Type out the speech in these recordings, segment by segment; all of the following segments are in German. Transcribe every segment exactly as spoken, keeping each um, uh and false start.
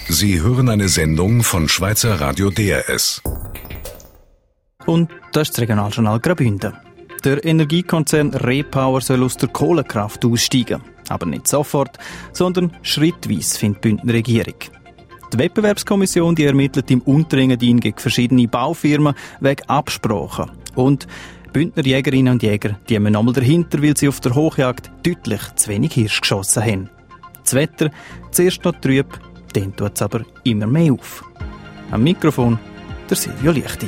Sie hören eine Sendung von Schweizer Radio D R S. Und das ist das Regionaljournal Graubünden. Der Energiekonzern Repower soll aus der Kohlekraft aussteigen. Aber nicht sofort, sondern schrittweise, findet die Bündner Regierung. Die Wettbewerbskommission die ermittelt im Unterengadin gegen verschiedene Baufirmen wegen Absprachen. Und Bündner Jägerinnen und Jäger die haben nochmal dahinter, weil sie auf der Hochjagd deutlich zu wenig Hirsch geschossen haben. Das Wetter, zuerst noch trüb, dann tut es aber immer mehr auf. Am Mikrofon der Silvio Lichti.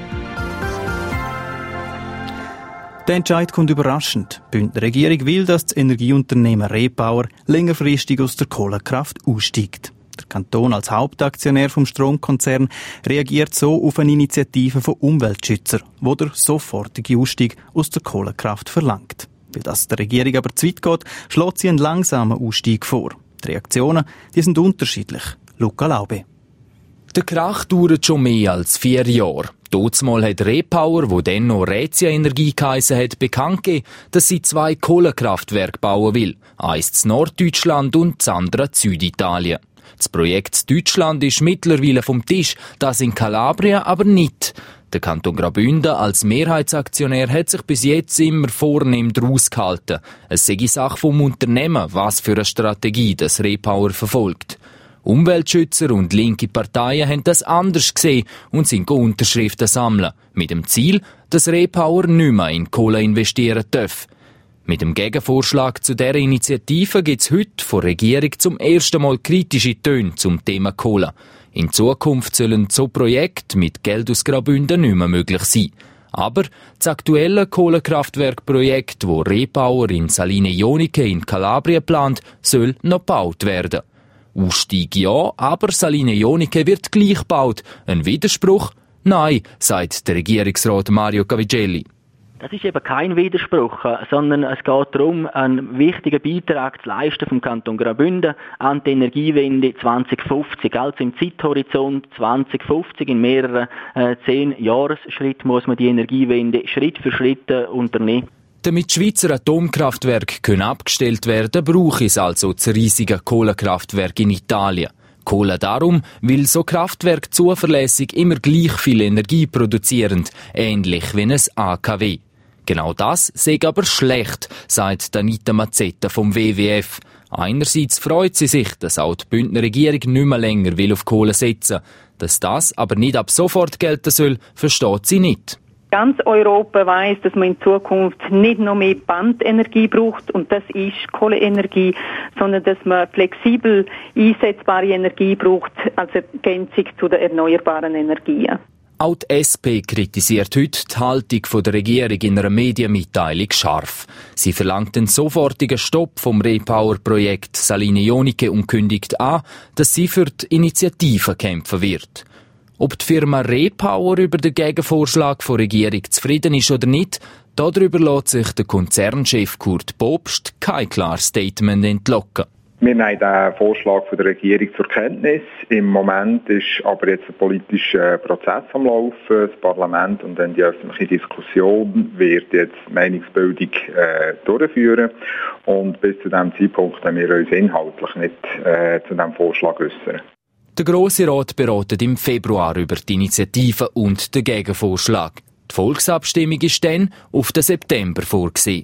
Der Entscheid kommt überraschend. Die Bündner Regierung will, dass das Energieunternehmen Repower längerfristig aus der Kohlekraft aussteigt. Der Kanton als Hauptaktionär vom Stromkonzern reagiert so auf eine Initiative von Umweltschützern, die der sofortige Ausstieg aus der Kohlekraft verlangt. Weil das der Regierung aber zu weit geht, schlägt sie einen langsamen Ausstieg vor. Die Reaktionen die sind unterschiedlich. Luca Laube. Der Krach dauert schon mehr als vier Jahre. Dazumal hat Repower, wo dann noch Rätia Energie geheissen hat, bekannt gegeben, dass sie zwei Kohlekraftwerke bauen will. Eins in Norddeutschland und das andere in Süditalien. Das Projekt in Deutschland ist mittlerweile vom Tisch, das in Kalabrien aber nicht. Der Kanton Graubünden als Mehrheitsaktionär hat sich bis jetzt immer vornehm daraus gehalten. Es sei Sache vom Unternehmen, was für eine Strategie das Repower verfolgt. Umweltschützer und linke Parteien haben das anders gesehen und sind Unterschriften sammeln. Mit dem Ziel, dass Repower nicht mehr in Kohle investieren darf. Mit dem Gegenvorschlag zu dieser Initiative gibt es heute von der Regierung zum ersten Mal kritische Töne zum Thema Kohle. In Zukunft sollen so Projekte mit Geld aus Graubünden nicht mehr möglich sein. Aber das aktuelle Kohlekraftwerkprojekt, das Repower in Saline Joniche in Kalabrien plant, soll noch gebaut werden. Ausstieg ja, aber Saline Joniche wird gleich gebaut. Ein Widerspruch? Nein, sagt der Regierungsrat Mario Cavigelli. Das ist eben kein Widerspruch, sondern es geht darum, einen wichtigen Beitrag zu leisten vom Kanton Graubünden an die Energiewende zwanzig fünfzig. Also im Zeithorizont zwanzig fünfzig, in mehreren äh, zehn Jahresschritten muss man die Energiewende Schritt für Schritt äh, unternehmen. Damit Schweizer Atomkraftwerke abgestellt werden können, braucht es also das riesige Kohlekraftwerk in Italien. Kohle darum, weil so Kraftwerke zuverlässig immer gleich viel Energie produzieren, ähnlich wie ein A K W. Genau das sei aber schlecht, sagt Anita Mazzetta vom W W F. Einerseits freut sie sich, dass auch die Bündner Regierung nicht mehr länger will auf Kohle setzen. Dass das aber nicht ab sofort gelten soll, versteht sie nicht. Ganz Europa weiss, dass man in Zukunft nicht noch mehr Bandenergie braucht, und das ist Kohleenergie, sondern dass man flexibel einsetzbare Energie braucht als Ergänzung zu den erneuerbaren Energien. Auch die S P kritisiert heute die Haltung der Regierung in einer Medienmitteilung scharf. Sie verlangt den sofortigen Stopp vom Repower-Projekt Saline Joniche und kündigt an, dass sie für die Initiative kämpfen wird. Ob die Firma Repower über den Gegenvorschlag der Regierung zufrieden ist oder nicht, darüber lässt sich der Konzernchef Kurt Bobst kein klares Statement entlocken. Wir nehmen den Vorschlag von der Regierung zur Kenntnis. Im Moment ist aber jetzt ein politischer Prozess am Laufen. Das Parlament und dann die öffentliche Diskussion wird jetzt Meinungsbildung äh, durchführen. Und bis zu diesem Zeitpunkt haben wir uns inhaltlich nicht äh, zu diesem Vorschlag äußern. Der Grosse Rat beratet im Februar über die Initiative und den Gegenvorschlag. Die Volksabstimmung ist dann auf den September vorgesehen.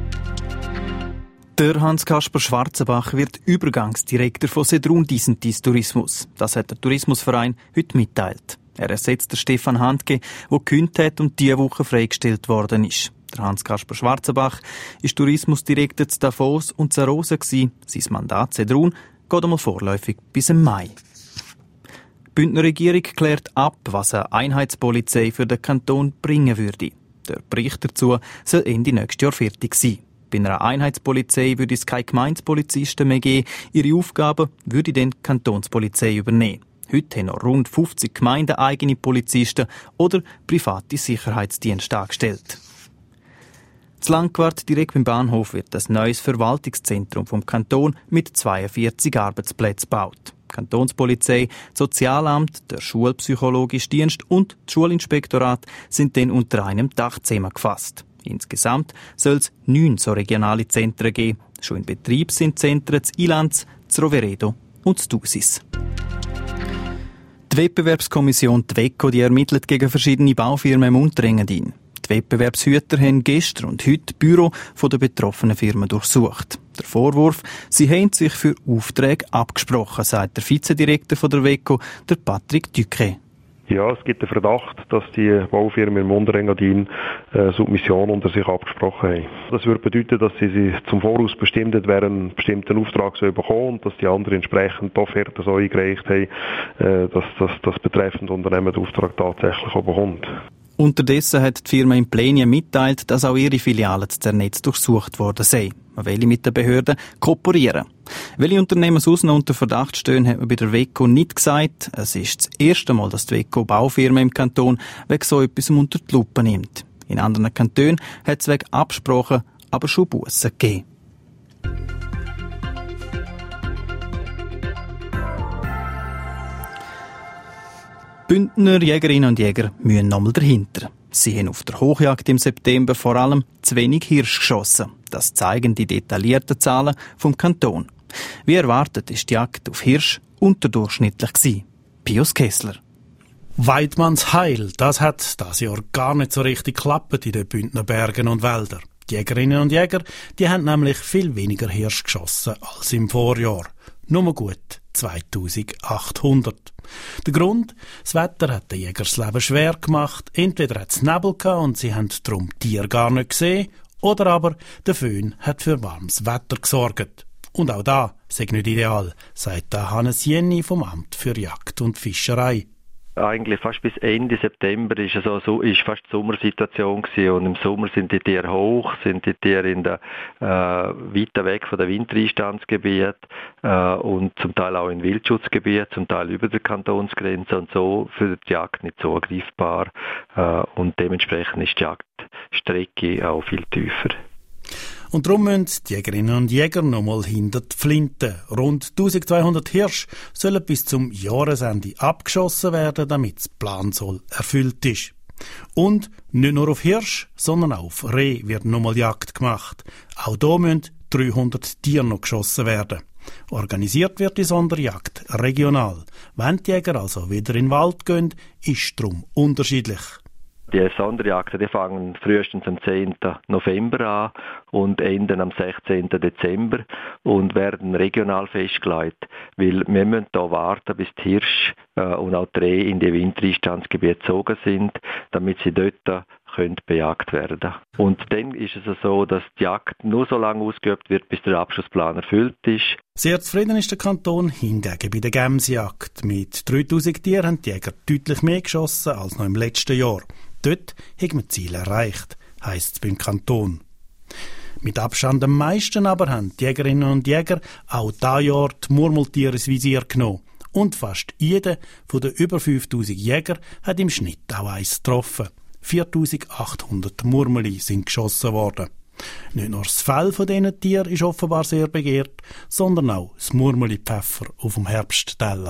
Der Hans-Kasper Schwarzenbach wird Übergangsdirektor von Sedrun Disentis Tourismus. Das hat der Tourismusverein heute mitteilt. Er ersetzt den Stefan Handke, der gekündigt hat und diese Woche freigestellt worden ist. Der Hans-Kasper Schwarzenbach ist Tourismusdirektor zu Davos und Zarosa gsi. Sein Mandat Sedrun geht einmal vorläufig bis im Mai. Die Bündner Regierung klärt ab, was eine Einheitspolizei für den Kanton bringen würde. Der Bericht dazu soll Ende nächstes Jahr fertig sein. Bei einer Einheitspolizei würde es keine Gemeindepolizisten mehr geben. Ihre Aufgaben würde dann die Kantonspolizei übernehmen. Heute haben noch rund fünfzig Gemeinden eigene Polizisten oder private Sicherheitsdienste angestellt. In Langquart, direkt beim Bahnhof, wird das neues Verwaltungszentrum vom Kanton mit zweiundvierzig Arbeitsplätzen gebaut. Die Kantonspolizei, das Sozialamt, der Schulpsychologische Dienst und das Schulinspektorat sind dann unter einem Dach zusammengefasst. Insgesamt soll es neun so regionale Zentren geben. Schon in Betrieb sind Zentren zu Ilanz, zu Roveredo und zu Thusis. Die Wettbewerbskommission die WECO die ermittelt gegen verschiedene Baufirmen im Unterengadin. Die Wettbewerbshüter haben gestern und heute das Büro der betroffenen Firmen durchsucht. Der Vorwurf, sie haben sich für Aufträge abgesprochen, sagt der Vizedirektor der WECO, der Patrick Duquet. Ja, es gibt den Verdacht, dass die Baufirmen im Unterengadin äh, Submission unter sich abgesprochen haben. Das würde bedeuten, dass sie sich zum Voraus bestimmt haben, wer einen bestimmten Auftrag soll bekommen und dass die anderen entsprechend die Offerte so eingereicht haben, äh, dass, dass das betreffende Unternehmen den Auftrag tatsächlich auch bekommt. Unterdessen hat die Firma Implenia mitteilt, dass auch ihre Filialen zu Zernetz durchsucht worden sei. Man will mit den Behörden kooperieren. Welche Unternehmen sonst noch unter Verdacht stehen, hat man bei der WECO nicht gesagt. Es ist das erste Mal, dass die WECO Baufirmen im Kanton wegen so etwas unter die Lupe nimmt. In anderen Kantonen hat es wegen Absprachen aber schon Bussen gegeben. Bündner Jägerinnen und Jäger müssen nochmal dahinter. Sie haben auf der Hochjagd im September vor allem zu wenig Hirsch geschossen. Das zeigen die detaillierten Zahlen vom Kanton. Wie erwartet ist die Jagd auf Hirsch unterdurchschnittlich gewesen. Pius Kessler. Weidmanns Heil, das hat das Jahr gar nicht so richtig geklappt in den Bündner Bergen und Wäldern. Die Jägerinnen und Jäger, die haben nämlich viel weniger Hirsch geschossen als im Vorjahr. Nur gut zweitausendachthundert. Der Grund? Das Wetter hat den Jägern das Leben schwer gemacht. Entweder hat es Nebel gehabt und sie haben darum Tiere gar nicht gesehen, oder aber der Föhn hat für warmes Wetter gesorgt. Und auch da sei nicht ideal, sagt der Hannes Jenny vom Amt für Jagd und Fischerei. Eigentlich fast bis Ende September ist es so, so ist fast die Sommersituation gewesen. Und im Sommer sind die Tiere hoch, sind die Tiere in der äh, weiter weg von der Wintereinstandsgebiet äh, und zum Teil auch in Wildschutzgebiet, zum Teil über der Kantonsgrenze und so für die Jagd nicht so greifbar äh, und dementsprechend ist die Jagdstrecke auch viel tiefer. Und darum müssen die Jägerinnen und Jäger nochmal hinter die Flinte. Rund eintausendzweihundert Hirsch sollen bis zum Jahresende abgeschossen werden, damit das Plansoll erfüllt ist. Und nicht nur auf Hirsch, sondern auch auf Reh wird nochmal Jagd gemacht. Auch da müssen dreihundert Tiere noch geschossen werden. Organisiert wird die Sonderjagd regional. Wenn die Jäger also wieder in den Wald gehen, ist darum unterschiedlich. Die Sonderjagden die fangen frühestens am zehnten November an und enden am sechzehnten Dezember und werden regional festgelegt, weil wir müssen da warten, bis die Hirsche äh, und auch die Rehe in die Wintereinstandsgebiete gezogen sind, damit sie dort können bejagt werden. Und dann ist es so, dass die Jagd nur so lange ausgeübt wird, bis der Abschussplan erfüllt ist. Sehr zufrieden ist der Kanton hingegen bei der Gemsjagd. Mit dreitausend Tieren haben die Jäger deutlich mehr geschossen als noch im letzten Jahr. Dort haben wir Ziel erreicht, heisst es beim Kanton. Mit Abstand am meisten aber haben die Jägerinnen und Jäger auch dieses Jahr die Murmeltiere ins Visier genommen. Und fast jeder von den über fünftausend Jägern hat im Schnitt auch eins getroffen. viertausendachthundert Murmeli sind geschossen worden. Nicht nur das Fell von diesen Tieren ist offenbar sehr begehrt, sondern auch das Murmeli-Pfeffer auf dem Herbstteller.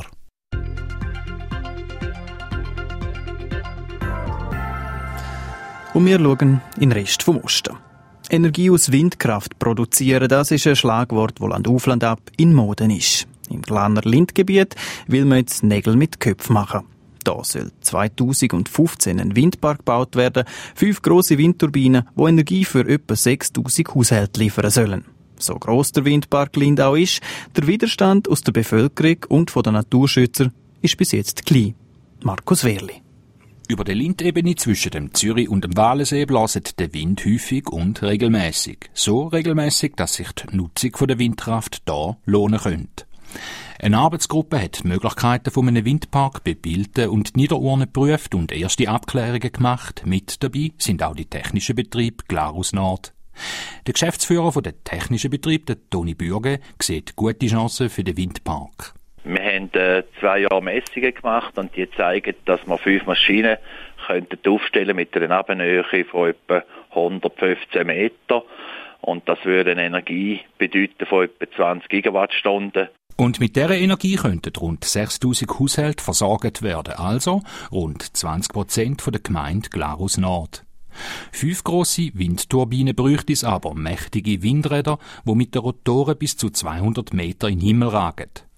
Und wir schauen in den Rest vom Osten. Energie aus Windkraft produzieren, das ist ein Schlagwort, das Land auf Land ab in Mode ist. Im Glarner Lindgebiet will man jetzt Nägel mit Köpfen machen. Da soll zweitausendfünfzehn ein Windpark gebaut werden, fünf grosse Windturbinen, die Energie für etwa sechstausend Haushalte liefern sollen. So gross der Windpark Lind auch ist, der Widerstand aus der Bevölkerung und von den Naturschützern ist bis jetzt klein. Markus Wehrli. Über der Lindebene zwischen dem Zürich und dem Walensee bläst der Wind häufig und regelmäßig. So regelmäßig, dass sich die Nutzung der Windkraft da lohnen könnte. Eine Arbeitsgruppe hat die Möglichkeiten von einem Windpark bebildet und Niederurne geprüft und erste Abklärungen gemacht. Mit dabei sind auch die technischen Betriebe Glarus Nord. Der Geschäftsführer von der technischen Betrieb, der Toni Bürge, sieht gute Chancen für den Windpark. Wir haben äh, zwei Jahre Messungen gemacht und die zeigen, dass wir fünf Maschinen könnten aufstellen mit einer Nebenhöhe von etwa hundertfünfzehn Meter. Und das würde eine Energie bedeuten von etwa zwanzig Gigawattstunden. Und mit dieser Energie könnten rund sechstausend Haushalte versorgt werden, also rund zwanzig Prozent der Gemeinde Glarus Nord. Fünf grosse Windturbinen bräuchte es aber, mächtige Windräder, die mit den Rotoren bis zu zweihundert Meter in den Himmel ragen.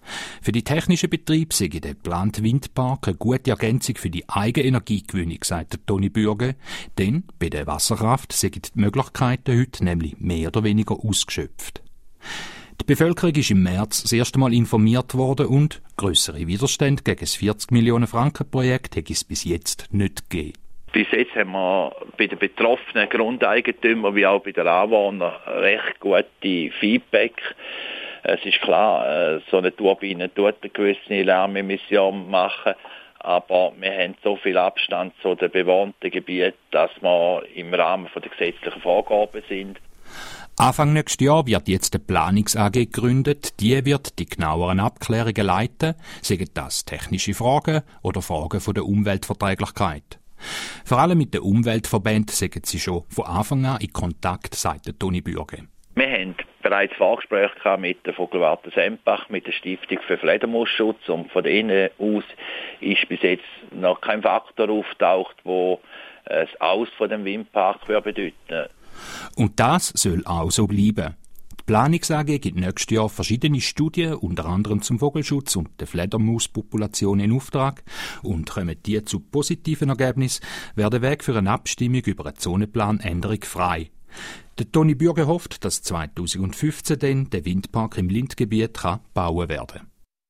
Für die technischen Betriebe sei der geplante Windpark eine gute Ergänzung für die Eigenenergiegewinnung, sagt der Toni Bürge, denn bei der Wasserkraft seien die Möglichkeiten heute nämlich mehr oder weniger ausgeschöpft. Die Bevölkerung ist im März das erste Mal informiert worden und grössere Widerstände gegen das vierzig Millionen Franken Projekt hätte es bis jetzt nicht gegeben. Bis jetzt haben wir bei den betroffenen Grundeigentümern wie auch bei den Anwohnern recht gute Feedback. Es ist klar, so eine Turbine tut eine gewisse Lärmemission machen, aber wir haben so viel Abstand zu den bewohnten Gebieten, dass wir im Rahmen der gesetzlichen Vorgaben sind. Anfang nächstes Jahr wird jetzt eine Planungs-A G gegründet. Die wird die genaueren Abklärungen leiten, seien das technische Fragen oder Fragen von der Umweltverträglichkeit. Vor allem mit den Umweltverbänden sind sie schon von Anfang an in Kontakt, sagt der Toni Bürge. Wir haben bereits Vorgespräche mit der Vogelwarte Sempach, mit der Stiftung für Fledermausschutz, und von denen aus ist bis jetzt noch kein Faktor auftaucht, wo das Aus von dem Windpark bedeuten würde. Und das soll auch so bleiben. Die Planungs-A G gibt nächstes Jahr verschiedene Studien, unter anderem zum Vogelschutz und der Fledermauspopulation in Auftrag. Und kommen die zu positiven Ergebnissen, wäre der Weg für eine Abstimmung über eine Zonenplanänderung frei. Der Toni Bürge hofft, dass zweitausendfünfzehn dann der Windpark im Lindgebiet kann bauen werden.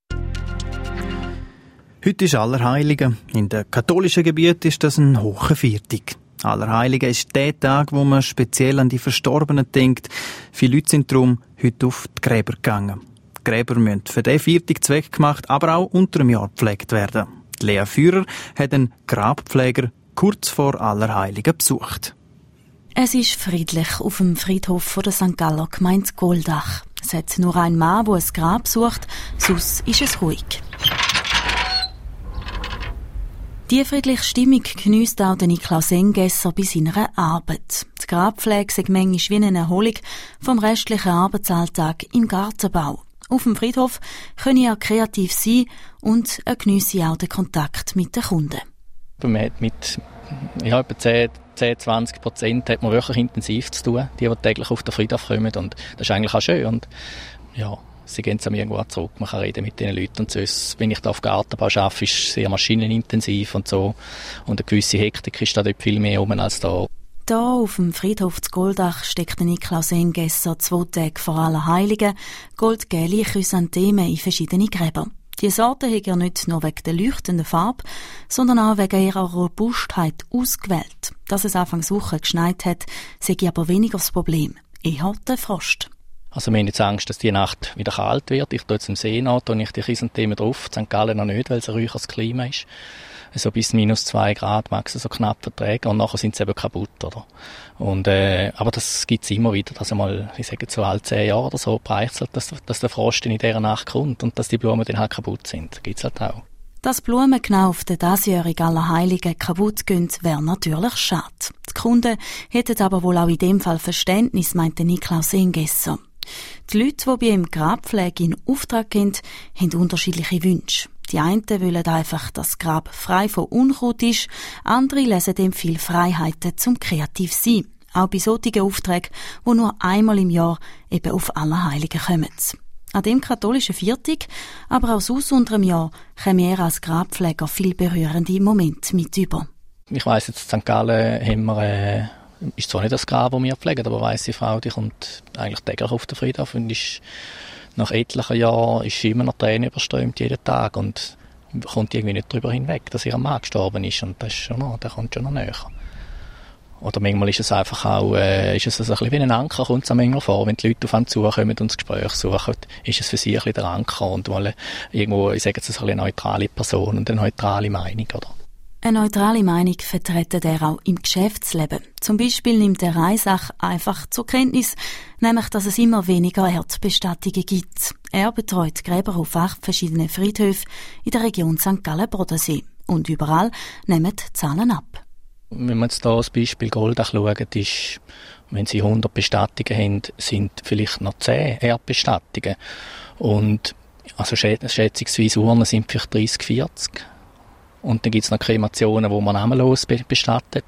Heute ist Allerheiligen. In den katholischen Gebieten ist das ein hoher Viertag. Allerheiligen ist der Tag, wo man speziell an die Verstorbenen denkt. Viele Leute sind darum heute auf die Gräber gegangen. Die Gräber müssen für diesen Viertag zweckgemacht, aber auch unter dem Jahr gepflegt werden. Lea Führer hat einen Grabpfleger kurz vor Allerheiligen besucht. Es ist friedlich auf dem Friedhof der Sankt Galler Gemeinde Goldach. Es hat nur einen Mann, der ein Grab sucht, sonst ist es ruhig. Die friedliche Stimmung geniesst auch Niklaus Engesser bei seiner Arbeit. Die Grabpflege ist manchmal wie eine Erholung vom restlichen Arbeitsalltag im Gartenbau. Auf dem Friedhof können er kreativ sein und er geniesse auch den Kontakt mit den Kunden. Man hat mit ja, etwa zehn, zwanzig Prozent hat man wirklich intensiv zu tun, die, die täglich auf den Friedhof kommen. Und das ist eigentlich auch schön. Und ja, sie gehen zu mir irgendwo zurück, man kann reden mit den Leuten. Und sonst, wenn ich da auf Gartenbau arbeite, ist es sehr maschinenintensiv und so. Und eine gewisse Hektik ist da dort viel mehr rum als da. Hier auf dem Friedhof zu Goldach steckt Niklaus Engesser zwei Tage vor Allerheiligen goldgelbe Chrysanthemen in verschiedene Gräber. Die Sorte hat er nicht nur wegen der leuchtenden Farbe, sondern auch wegen ihrer Robustheit ausgewählt. Dass es Anfang Woche geschneit hat, sei aber weniger das Problem. Eher der Frost. Also wir haben jetzt Angst, dass die Nacht wieder kalt wird. Ich tue jetzt im See nach, tue ich die Chrysanthemen drauf. In Sankt Gallen noch nicht, weil es ein ruhigeres Klima ist. So bis minus zwei Grad mag es so knapp vertragen und nachher sind sie eben kaputt, oder? Und, äh, aber das gibt's immer wieder, dass einmal, ich sage so alle zehn Jahre oder so, breichselt, dass, dass der Frost in dieser Nacht kommt und dass die Blumen dann halt kaputt sind. Das gibt's halt auch. Dass Blumen genau auf den diesjährigen Allerheiligen kaputt gehen, wäre natürlich schade. Die Kunden hätten aber wohl auch in dem Fall Verständnis, meinte Niklaus Engesser. Die Leute, die bei ihm Grabpflege in Auftrag geben, haben unterschiedliche Wünsche. Die einen wollen einfach, dass das Grab frei von Unkraut ist, andere lesen dem viel Freiheiten zum kreativ sein. Auch bei solchen Aufträgen, die nur einmal im Jahr eben auf Allerheiligen kommen. An dem katholischen Viertag, aber auch sonst unter dem Jahr, kommen wir als Grabpfleger viel berührende Momente mit über. Ich weiss jetzt, in Sankt Gallen haben wir, äh, ist zwar nicht das Grab, das wir pflegen, aber eine weisse Frau, die kommt eigentlich täglich auf den Friedhof und ist nach etlichen Jahren ist sie immer noch Tränen überströmt, jeden Tag, und kommt irgendwie nicht darüber hinweg, dass ihr Mann gestorben ist, und das ist schon noch, der kommt schon noch näher. Oder manchmal ist es einfach auch, äh, ist es ein bisschen wie ein Anker, kommt es manchmal vor, wenn die Leute auf einen zukommen und das Gespräch suchen, ist es für sie ein bisschen der Anker und mal irgendwo, ich sage jetzt, eine neutrale Person und eine neutrale Meinung, oder? Eine neutrale Meinung vertritt er auch im Geschäftsleben. Zum Beispiel nimmt er eine Sache einfach zur Kenntnis, nämlich, dass es immer weniger Erdbestattungen gibt. Er betreut Gräber auf acht verschiedenen Friedhöfen in der Region Sankt Gallen-Bodensee. Und überall nehmen die Zahlen ab. Wenn wir jetzt hier als Beispiel Goldach schauen, ist, wenn sie hundert Bestattungen haben, sind vielleicht noch zehn Erdbestattungen. Und also schätzungsweise Urnen sind vielleicht dreißig, vierzig. Und dann gibt es noch Kremationen, wo man namenlos bestattet.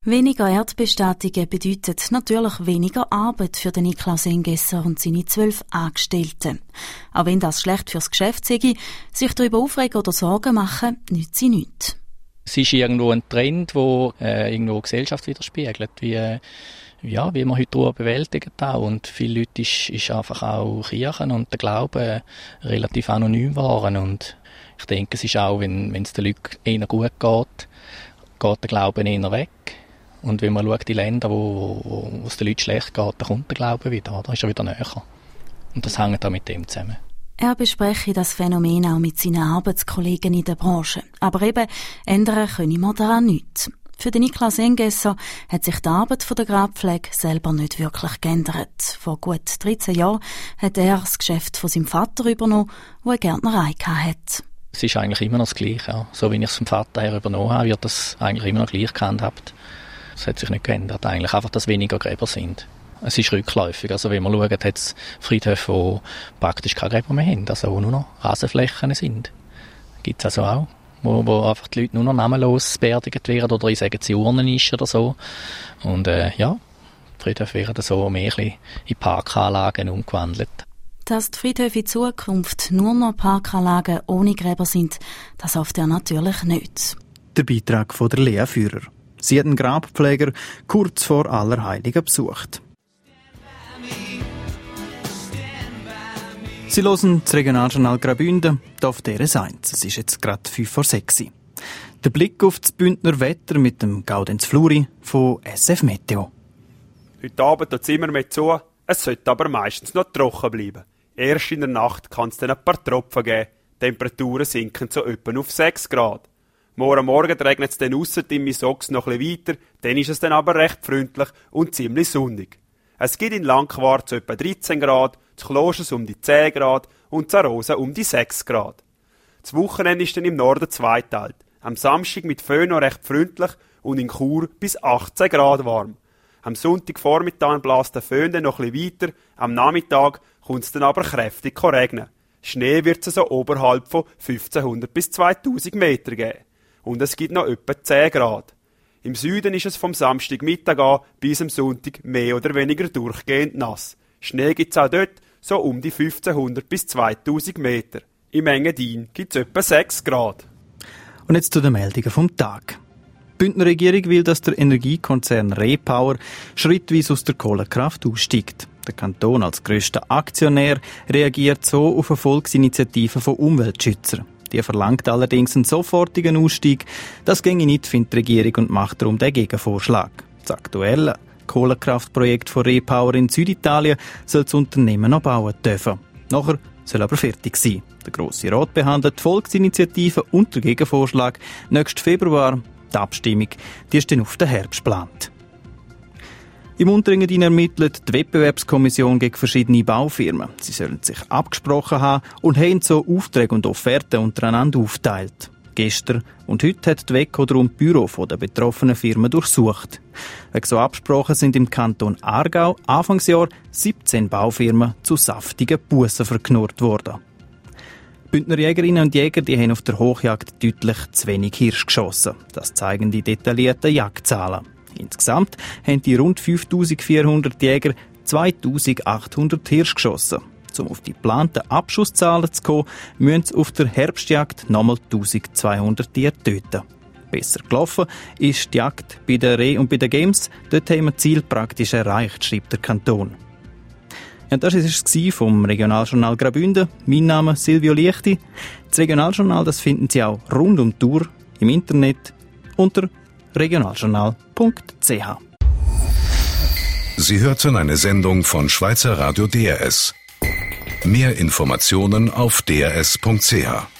Weniger Erdbestattungen bedeutet natürlich weniger Arbeit für den Niklaus Engesser und seine zwölf Angestellten. Auch wenn das schlecht fürs Geschäft sei, sich darüber aufregen oder Sorgen machen, nützt sie nichts. Es ist irgendwo ein Trend, der äh, irgendwo die Gesellschaft widerspiegelt, wie, äh, ja, wie man heute darüber bewältigt auch. Und viele Leute ist, ist einfach auch Kirchen und der Glaube relativ anonym waren. Und ich denke, es ist auch, wenn es den Leuten eher gut geht, geht der Glaube eher weg. Und wenn man schaut, die Länder, wo, wo, wo es den Leuten schlecht geht, dann kommt der Glaube wieder, da ist er wieder näher. Und das hängt auch mit dem zusammen. Er bespreche das Phänomen auch mit seinen Arbeitskollegen in der Branche. Aber eben, ändern können wir daran nichts. Für den Niklaus Engesser hat sich die Arbeit der Grabpflege selber nicht wirklich geändert. Vor gut dreizehn Jahren hat er das Geschäft von seinem Vater übernommen, wo eine Gärtnerei hatte. Es ist eigentlich immer noch das Gleiche. Ja. So wie ich es vom Vater her übernommen habe, wird das eigentlich immer noch gleich gehandhabt. Es hat sich nicht geändert, eigentlich einfach, dass weniger Gräber sind. Es ist rückläufig, also wenn man schaut, hat es Friedhöfe, die praktisch keine Gräber mehr haben, also wo nur noch Rasenflächen sind. Gibt es also auch, wo, wo einfach die Leute nur noch namenlos beerdigt werden oder ich sage, sie Urnen ist oder so. Und äh, ja, die Friedhöfe werden so mehr in Parkanlagen umgewandelt. Dass die Friedhöfe in Zukunft nur noch Parkanlagen ohne Gräber sind, das hofft er natürlich nicht. Der Beitrag von der Lea Führer. Sie hat einen Grabpfleger kurz vor Allerheiligen besucht. Sie hören das Regionaljournal Graubünden, hier auf D R S eins. Es ist jetzt gerade fünf vor sechs. Der Blick auf das Bündner Wetter mit dem Gaudenz Fluri von S F Meteo. Heute Abend tut es immer mehr zu, es sollte aber meistens noch trocken bleiben. Erst in der Nacht kann es dann ein paar Tropfen geben. Die Temperaturen sinken so etwa auf sechs Grad. Morgen Morgen regnet es dann ausser im Misox noch ein bisschen weiter, dann ist es dann aber recht freundlich und ziemlich sonnig. Es gibt in Langquart so etwa dreizehn Grad, zu Kloschers um die zehn Grad und zu Arosa um die sechs Grad. Das Wochenende ist dann im Norden zweiteilt. Am Samstag mit Föhn noch recht freundlich und in Chur bis achtzehn Grad warm. Am Sonntagvormittag bläst der Föhn dann noch ein bisschen weiter, am Nachmittag kommt es dann aber kräftig regnen. Schnee wird es so oberhalb von fünfzehnhundert bis zweitausend Meter geben. Und es gibt noch etwa zehn Grad. Im Süden ist es vom Samstagmittag an bis am Sonntag mehr oder weniger durchgehend nass. Schnee gibt es auch dort so um die fünfzehnhundert bis zweitausend Meter. Im Engadin gibt es etwa sechs Grad. Und jetzt zu den Meldungen vom Tag. Die Bündner Regierung will, dass der Energiekonzern Repower schrittweise aus der Kohlekraft aussteigt. Der Kanton als grösster Aktionär reagiert so auf eine Volksinitiative von Umweltschützern. Die verlangt allerdings einen sofortigen Ausstieg. Das ginge nicht, findet die Regierung, und macht darum den Gegenvorschlag. Das aktuelle Kohlekraftprojekt von Repower in Süditalien soll das Unternehmen noch bauen dürfen. Nachher soll aber fertig sein. Der Grosse Rat behandelt die Volksinitiative und den Gegenvorschlag nächsten Februar. Die Abstimmung die ist dann auf den Herbst geplant. Im Unterengadin ermittelt die Wettbewerbskommission gegen verschiedene Baufirmen. Sie sollen sich abgesprochen haben und haben so Aufträge und Offerten untereinander aufgeteilt. Gestern und heute hat die WECO darum die Büro der betroffenen Firmen durchsucht. Wegen so Absprachen sind im Kanton Aargau Anfangsjahr siebzehn Baufirmen zu saftigen Bussen verknurrt worden. Bündner Jägerinnen und Jäger die haben auf der Hochjagd deutlich zu wenig Hirsch geschossen. Das zeigen die detaillierten Jagdzahlen. Insgesamt haben die rund fünftausendvierhundert Jäger zweitausendachthundert Hirsch geschossen. Um auf die geplanten Abschusszahlen zu kommen, müssen sie auf der Herbstjagd nochmal eintausendzweihundert Tiere töten. Besser gelaufen ist die Jagd bei den Reh- und bei den Games. Dort haben wir das Ziel praktisch erreicht, schreibt der Kanton. Ja, das war es vom Regionaljournal Graubünden. Mein Name ist Silvio Liechti. Das Regionaljournal das finden Sie auch rund um die Tour im Internet unter regionaljournal punkt c h. Sie hörten eine Sendung von Schweizer Radio D R S. Mehr Informationen auf d r s punkt c h.